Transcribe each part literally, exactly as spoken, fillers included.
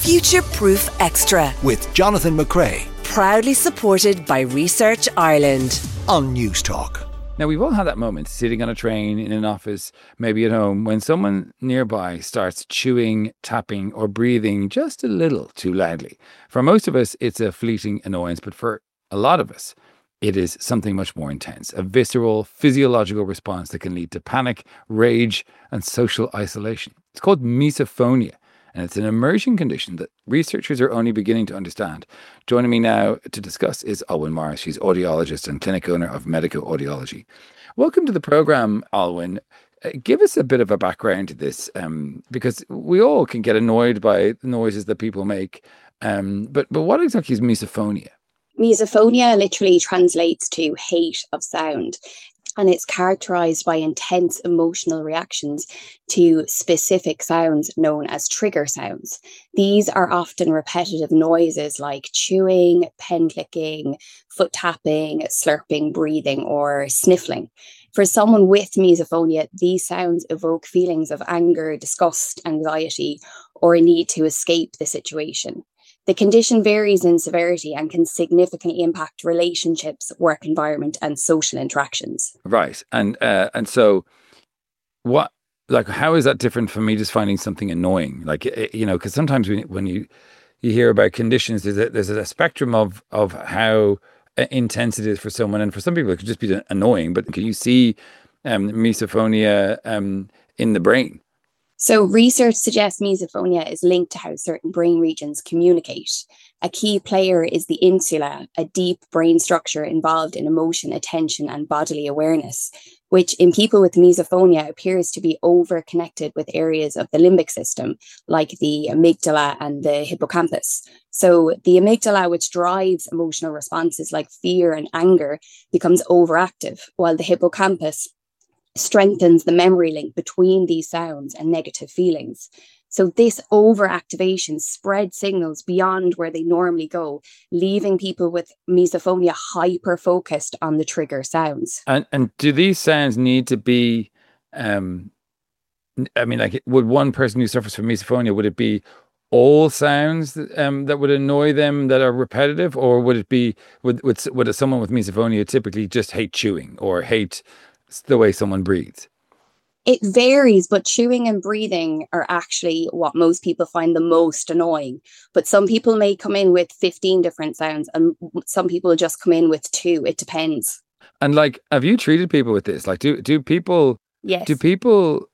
Future-Proof Extra with Jonathan McCrea. Proudly supported by Research Ireland on News Talk. Now, we've all had that moment sitting on a train, in an office, maybe at home, when someone nearby starts chewing, tapping, or breathing just a little too loudly. For most of us, it's a fleeting annoyance, but for a lot of us, it is something much more intense, a visceral, physiological response that can lead to panic, rage, and social isolation. It's called misophonia, and it's an emerging condition that researchers are only beginning to understand. Joining me now to discuss is Alwyn Morris. She's audiologist and clinic owner of Medico Audiology. Welcome to the programme, Alwyn. Uh, give us a bit of a background to this, um, because we all can get annoyed by the noises that people make. Um, but, but what exactly is misophonia? Misophonia literally translates to hate of sound, and it's characterized by intense emotional reactions to specific sounds known as trigger sounds. These are often repetitive noises like chewing, pen clicking, foot tapping, slurping, breathing, or sniffling. For someone with misophonia, these sounds evoke feelings of anger, disgust, anxiety, or a need to escape the situation. The condition varies in severity and can significantly impact relationships, work environment, and social interactions. Right. And uh, and so what, like, how is that different from me just finding something annoying? Like, you know, because sometimes when, when you, you hear about conditions, there's a, there's a spectrum of, of how intense it is for someone. And for some people, it could just be annoying. But can you see um, misophonia um, in the brain? So research suggests misophonia is linked to how certain brain regions communicate. A key player is the insula, a deep brain structure involved in emotion, attention, and bodily awareness, which in people with misophonia appears to be over-connected with areas of the limbic system, like the amygdala and the hippocampus. So the amygdala, which drives emotional responses like fear and anger, becomes overactive, while the hippocampus strengthens the memory link between these sounds and negative feelings. So this overactivation spreads signals beyond where they normally go, leaving people with misophonia hyper-focused on the trigger sounds. And and do these sounds need to be, um, I mean, like, would one person who suffers from misophonia, would it be all sounds that, um, that would annoy them that are repetitive? Or would it be, would, would, would someone with misophonia typically just hate chewing or hate the way someone breathes? It varies, but chewing and breathing are actually what most people find the most annoying. But some people may come in with fifteen different sounds, and some people just come in with two. It depends. And like, have you treated people with this? Like, do do people? Yes. Do people?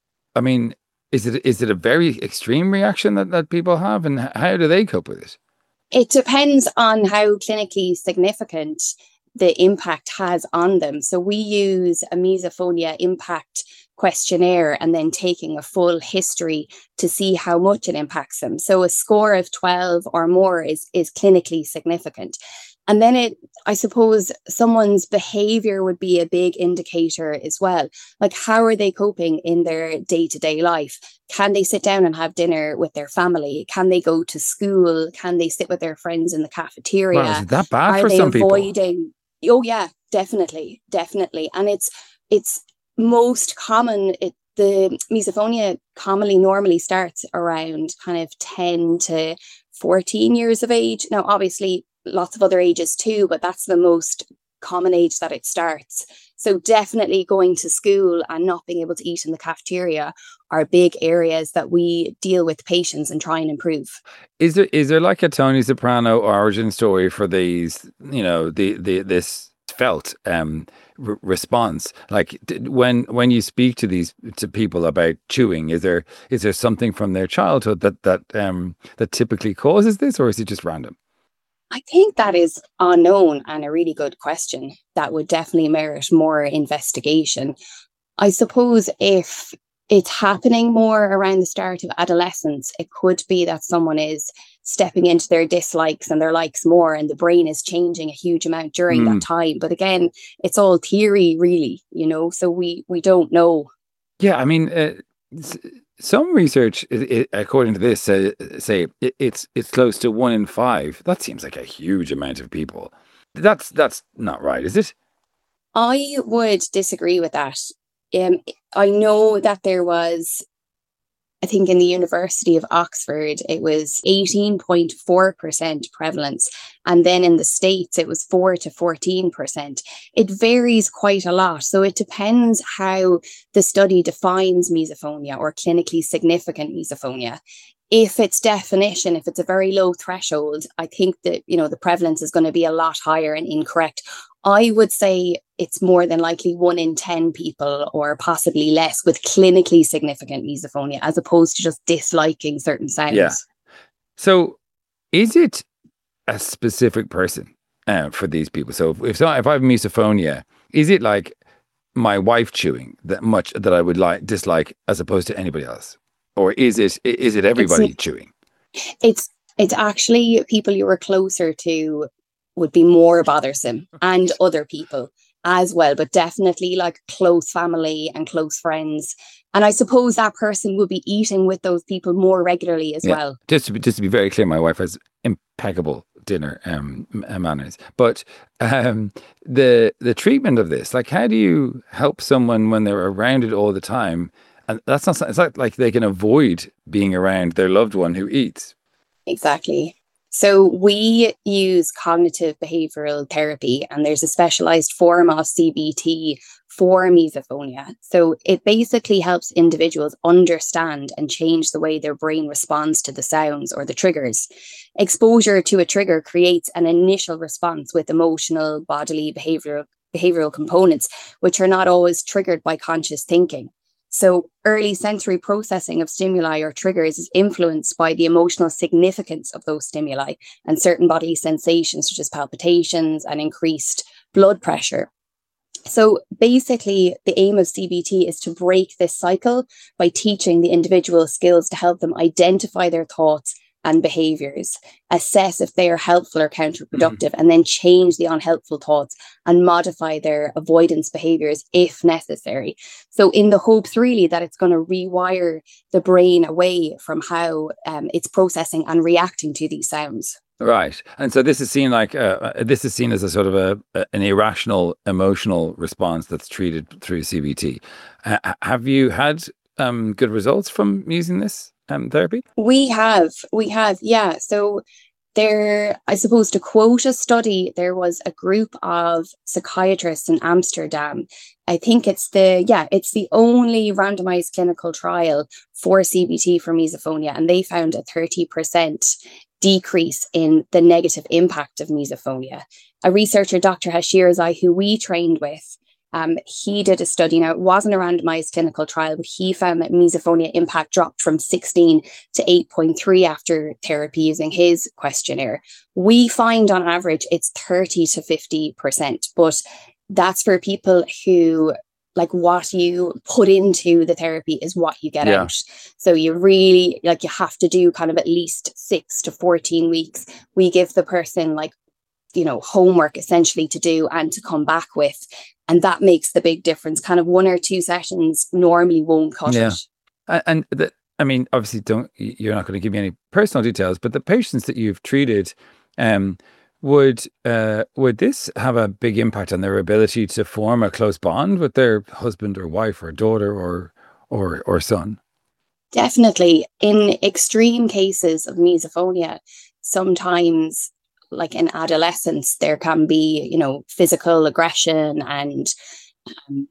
I mean, is it is it a very extreme reaction that, that people have, and how do they cope with it? It depends on how clinically significant the impact has on them. So we use a misophonia impact questionnaire and then taking a full history to see how much it impacts them. So a score of twelve or more is, is clinically significant. And then it, I suppose someone's behavior would be a big indicator as well. Like, how are they coping in their day-to-day life? Can they sit down and have dinner with their family? Can they go to school? Can they sit with their friends in the cafeteria? Wow, is it that bad are for they some people? avoiding Oh yeah, definitely, definitely. And it's it's most common, it, the misophonia commonly normally starts around kind of ten to fourteen years of age. Now, obviously, lots of other ages too, but that's the most common age that it starts. So definitely going to school and not being able to eat in the cafeteria are big areas that we deal with patients and try and improve. Is there is there like a Tony Soprano origin story for these, you know, the the this felt um r- response? Like, did, when when you speak to these to people about chewing, is there is there something from their childhood that that um that typically causes this, or is it just random? I think that is unknown and a really good question that would definitely merit more investigation. I suppose if it's happening more around the start of adolescence, it could be that someone is stepping into their dislikes and their likes more, and the brain is changing a huge amount during Mm. that time. But again, it's all theory, really, you know, so we, we don't know. Yeah, I mean, uh, s- some research, i i according to this, uh, say it, it's it's close to one in five. That seems like a huge amount of people. That's that's not right, is it? I would disagree with that. Um, I know that there was I think in the University of Oxford, it was eighteen point four percent prevalence. And then in the States, it was four to fourteen percent. It varies quite a lot. So it depends how the study defines misophonia or clinically significant misophonia. If it's definition, if it's a very low threshold, I think that, you know, the prevalence is going to be a lot higher and incorrect. I would say it's more than likely one in ten people or possibly less with clinically significant misophonia, as opposed to just disliking certain sounds. Yeah. So is it a specific person uh, for these people? So if, if, so, if I have misophonia, is it like my wife chewing that much that I would like dislike as opposed to anybody else? Or is it is it everybody it's, chewing? It's it's actually people you were closer to would be more bothersome, and other people as well, but definitely like close family and close friends. And I suppose that person would be eating with those people more regularly as yeah. well. Just to be, just to be very clear, my wife has impeccable dinner um, manners. But um, the the treatment of this, like, how do you help someone when they're around it all the time? And that's not, it's not like they can avoid being around their loved one who eats. Exactly. So we use cognitive behavioral therapy, and there's a specialized form of C B T for misophonia. So it basically helps individuals understand and change the way their brain responds to the sounds or the triggers. Exposure to a trigger creates an initial response with emotional, bodily, behavioral, behavioral components, which are not always triggered by conscious thinking. So early sensory processing of stimuli or triggers is influenced by the emotional significance of those stimuli and certain body sensations such as palpitations and increased blood pressure. So basically, the aim of C B T is to break this cycle by teaching the individual skills to help them identify their thoughts and behaviors, assess if they are helpful or counterproductive, mm-hmm. and then change the unhelpful thoughts and modify their avoidance behaviors if necessary. So in the hopes really that it's going to rewire the brain away from how um, it's processing and reacting to these sounds. Right. And so this is seen like, uh, this is seen as a sort of a, a an irrational emotional response that's treated through C B T. Uh, have you had um, good results from using this um, therapy? We have, we have, yeah. So there, I suppose to quote a study, there was a group of psychiatrists in Amsterdam. I think it's the, yeah, it's the only randomized clinical trial for C B T for misophonia. And they found a thirty percent decrease in the negative impact of misophonia. A researcher, Doctor Hashirzai, who we trained with, um, he did a study. Now, it wasn't a randomized clinical trial, but he found that misophonia impact dropped from sixteen to eight point three after therapy using his questionnaire. We find on average it's thirty to fifty percent, but that's for people who, like, what you put into the therapy is what you get yeah. out. So you really, like, you have to do kind of at least six to fourteen weeks. We give the person, like, you know, homework essentially to do and to come back with. And that makes the big difference. Kind of one or two sessions normally won't cut yeah. it. And the, I mean, obviously, don't you're not going to give me any personal details, but the patients that you've treated, um, would uh, would this have a big impact on their ability to form a close bond with their husband or wife or daughter or or or son? Definitely. In extreme cases of misophonia, sometimes, like in adolescence, there can be, you know, physical aggression and um,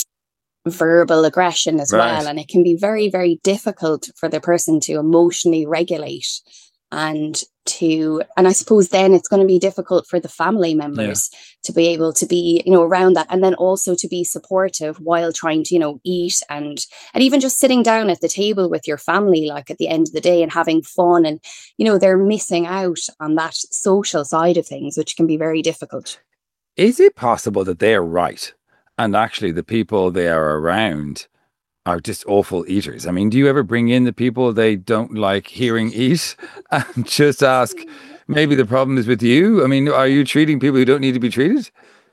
verbal aggression as right. well. And it can be very, very difficult for the person to emotionally regulate and to, and I suppose then it's going to be difficult for the family members yeah. to be able to be, you know, around that, and then also to be supportive while trying to, you know, eat and, and even just sitting down at the table with your family, like at the end of the day, and having fun. And, you know, they're missing out on that social side of things, which can be very difficult. Is it possible that they are right and actually the people they are around are just awful eaters? I mean, do you ever bring in the people they don't like hearing eat and just ask, maybe the problem is with you? I mean, are you treating people who don't need to be treated?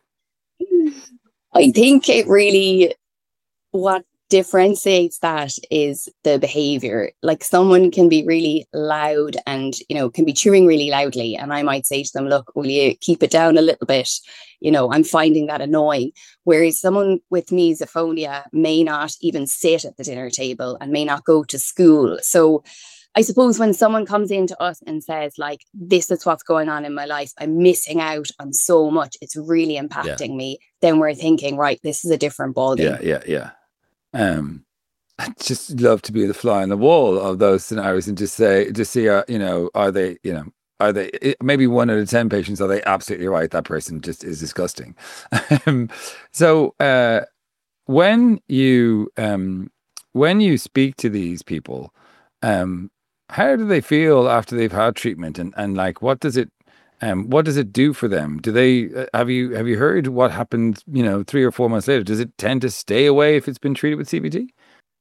I think it really, what differentiates that is the behavior. Like, someone can be really loud and, you know, can be chewing really loudly. And I might say to them, look, will you keep it down a little bit? you know, I'm finding that annoying. Whereas someone with misophonia may not even sit at the dinner table and may not go to school. So I suppose when someone comes into us and says, like, this is what's going on in my life, I'm missing out on so much, it's really impacting yeah. me, then we're thinking, right, this is a different ballgame. Yeah, yeah, yeah. Um, I'd just love to be the fly on the wall of those scenarios and just say, just see, uh, you know, are they, you know, are they, maybe one out of ten patients, are they absolutely right? That person just is disgusting. um, so uh, when you, um, when you speak to these people, um, how do they feel after they've had treatment, and, and like, what does it, um, what does it do for them? Do they, uh, have you, have you heard what happened, you know, three or four months later? Does it tend to stay away if it's been treated with C B T?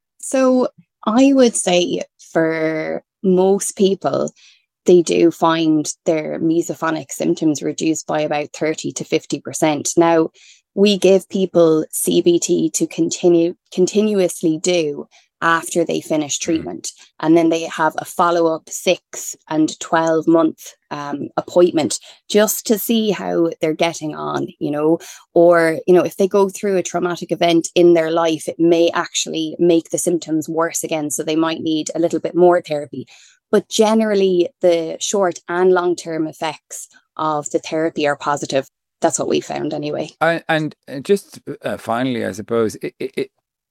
So I would say for most people, they do find their mesophonic symptoms reduced by about thirty to fifty percent. Now, we give people C B T to continue continuously do after they finish treatment. And then they have a follow-up six and twelve month um, appointment just to see how they're getting on, you know, or, you know, if they go through a traumatic event in their life, it may actually make the symptoms worse again. So they might need a little bit more therapy. But generally, the short and long-term effects of the therapy are positive. That's what we found anyway. I, and just uh, finally, I suppose, it, it,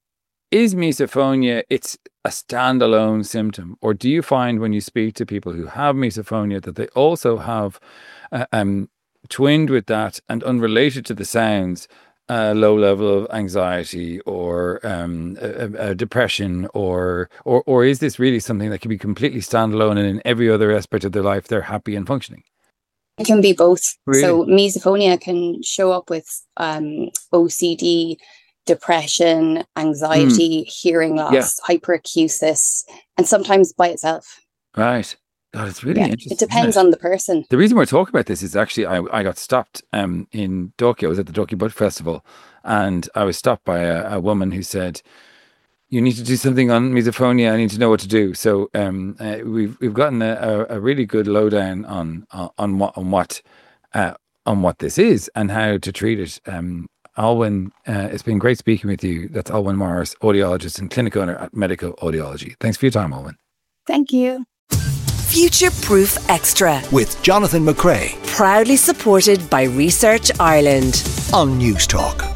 is misophonia, it's a standalone symptom? Or do you find when you speak to people who have misophonia that they also have, uh, um, twinned with that and unrelated to the sounds, a uh, low level of anxiety or um, a, a depression, or, or or is this really something that can be completely standalone and in every other aspect of their life they're happy and functioning? It can be both. Really? So misophonia can show up with um, O C D, depression, anxiety, mm. hearing loss, yeah. hyperacusis, and sometimes by itself. Right. God, it's really yeah, interesting. It depends on the person. The reason we're talking about this is actually I, I got stopped um, in Dalkey. I was at the Dalkey Butt Festival, and I was stopped by a, a woman who said, you need to do something on misophonia. I need to know what to do. So um, uh, we've we've gotten a, a really good lowdown on on, on what on what uh, on what this is and how to treat it. Um, Alwyn, uh, it's been great speaking with you. That's Alwyn Morris, audiologist and clinic owner at Medical Audiology. Thanks for your time, Alwyn. Thank you. Future Proof Extra with Jonathan McCrea. Proudly supported by Research Ireland On News Talk.